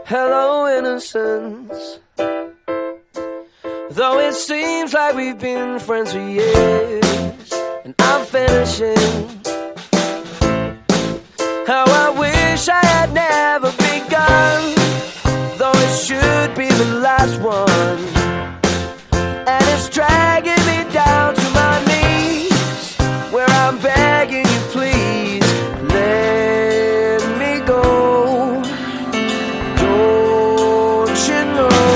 Hello, innocence. Though it seems like we've been friends for years, and I'm finishing. How I wish I had never begun, though it should be the last one. And it's dragging me down to my knees, where I'm begging you, please let me go. Don't you know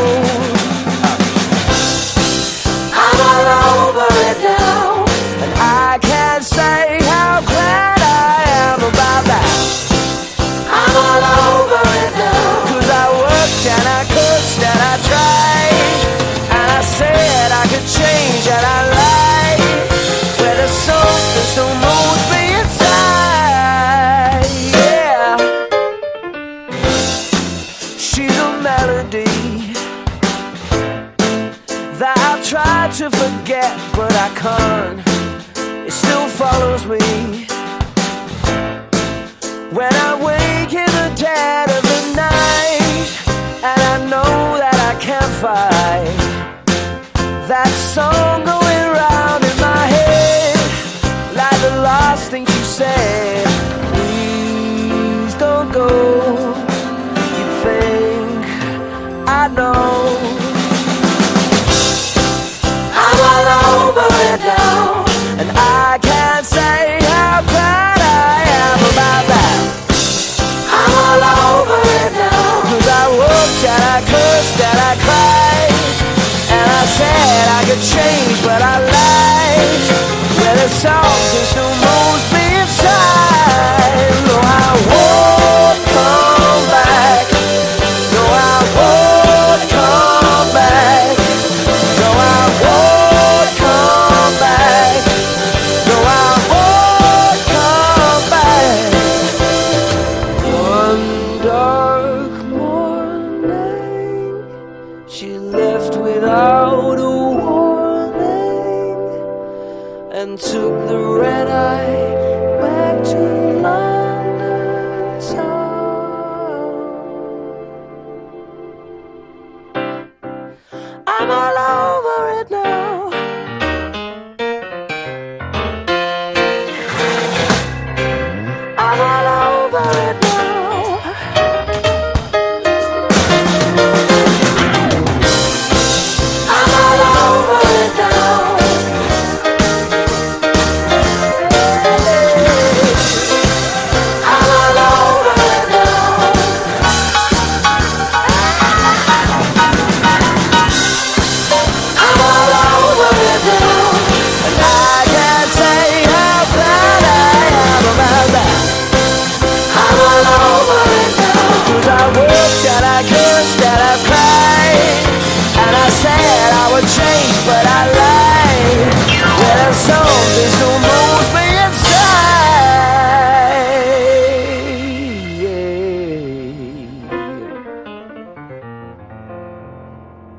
I'm all over it now, and I can't say how glad I am about that. I'm all over it now, 'cause I worked and I cursed and I tried, and I said I could change and I lied, where there's something still moves me inside. Yeah, she's a melody that I've tried to forget, but I can't. It still follows me when I wake in the dead of the night, and I know that I can't fight that song going round in my head, like the last thing she said. Please don't go. You think I know I'm all over it now, and I can't say how glad I am about that. I'm all over it now, 'cause I worked and I cursed and I cried, and I said I could change, but I lied, where there's something still moves me inside. Oh, I